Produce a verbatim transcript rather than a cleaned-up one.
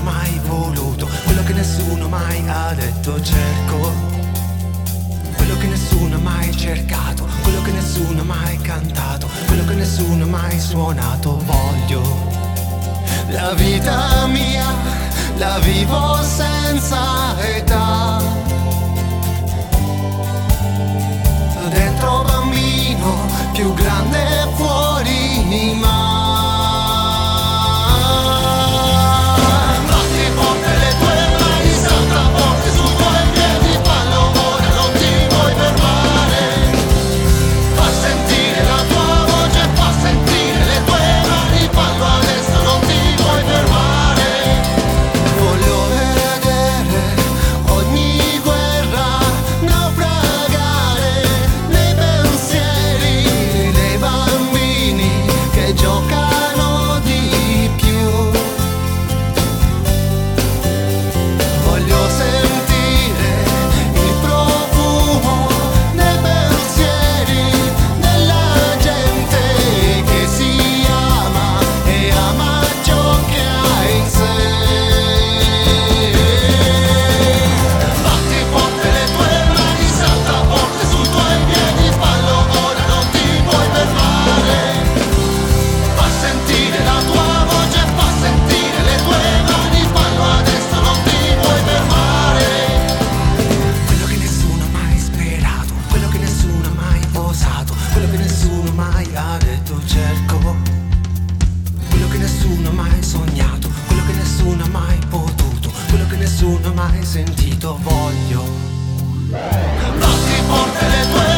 mai voluto, quello che nessuno mai ha detto cerco, quello che nessuno ha mai cercato, quello che nessuno ha mai cantato, quello che nessuno ha mai suonato. Voglio la vita mia, la vivo senza età, dentro bambino, più grande fuori ma cerco, quello che nessuno ha mai sognato, quello che nessuno ha mai potuto, quello che nessuno ha mai sentito. Voglio batti forte le tue